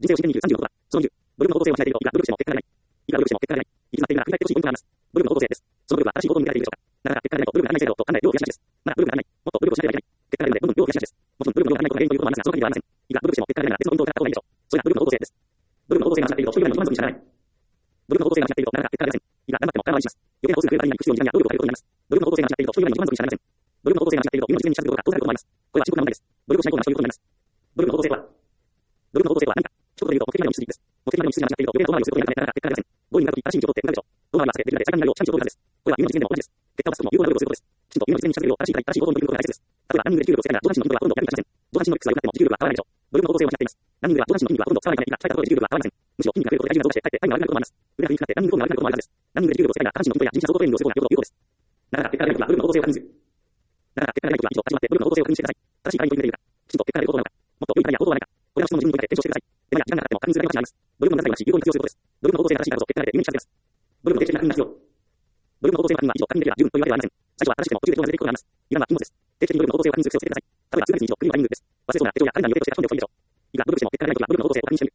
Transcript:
人生を真剣に生きる36は、その20、努力の方向性を失っていると、いくら努力しても結果が出ない。いくら努力しても結果が出ない。行き詰まっているなら、振り返ってほしいポイントがあります。努力の方向性です。その努力は新しい方向に向けられているでしょうか。なかなか結果が出ないと、努力が足らないせいだろうと考え、量を増やしがちです。まだ努力が足らない。もっと努力をしなければいけない。結果が出るので、どんどん量を増やしがちです。もちろん、努力の量が足りないことが原因ということもありますが、その限りではありません。いくら努力しても結果が出ないなら、別の運動をやった方がいいでしょう。それが努力の方向性です。努力の方向性が間違っていると、一人ぐらいの満足にしかならない。努力の方向性が間違っていると、なかなか結果が出ません。いくら頑張っても空回りします。余計な歩数が増えるたびに行く必要になり、努力を変えることになります。努力の方向性が間違っていると、一人ぐらいの満足にしかなりません。努力の方向性が間違っていると、夢の実現に近づくことが遠ざかることもあります。これは深刻な問題です。努力をしないことがそういうことになります。努力の方向性とは、努力の方向性とは何か。一言で言うと、目的までの道筋です。目的までの道筋が間違っていると、余計な遠回りをすることになるため、なかなか結果が出ません。5位になるとき、新しい道を通っていくなるでしょう。5位になるとき、新しい道を通っていくなるでしょう。これは夢の実現でも同じです。目的までの道筋が間違っていると、結果を出すとも有効な努力をすることです。きちんと夢の実現に近づくよう、新しい方法を取り組むことが大切です。例えば、ランニングで持久力をつけたいなら、上半身の運動はほとんど役に立ちません。上半身のXが良くなっても持久力は変わらないでしょう。努力の方向性を間違っています。ランニングでは上半身の筋肉はほとんど使わないため、いくら鍛えたところで持久力は変わりません。むしろ筋肉が増えることで体重が増加して、かえってタイムが悪くなることもあります。腕が振りにかかってランニングフォームが悪くなることもあるはずです。ランニングで持久力をつけたいなら、下半身の運動や人者総合トレーニングをすることが有効です。なかなか結果が出ないときは、努力の方向性を確認する。なかなか結果が出ないときは、一度立ち止まって努力の方向性を確認してください。正しい課題に取り組んでいるか、きちんと結果が出ることなのか、もっと良い課題や方法はないか、これらの質問に自分に問いかけて検証してください。手間や時間がかかっても確認するだけの価値があります。努力の無駄遣いはし、有効に活用することです。努力の方向性が正しいからこそ結果が出て夢に近づけます。努力の定期的な確認が必要。努力の方向性の確認は以上確認できれば十分というわけではありません。最初は正しくても途中で人がずれていくことがあります。2番は禁物です。定期的に努力の方向性を確認する癖をつけてください。例えば数ヶ月に一度、クリームランニングです。忘れそうな手帳やカレンダーに予定として書き込んでおくことでしょう。いくら努力しても結果が出ないときは努力の方向性を確認してみる。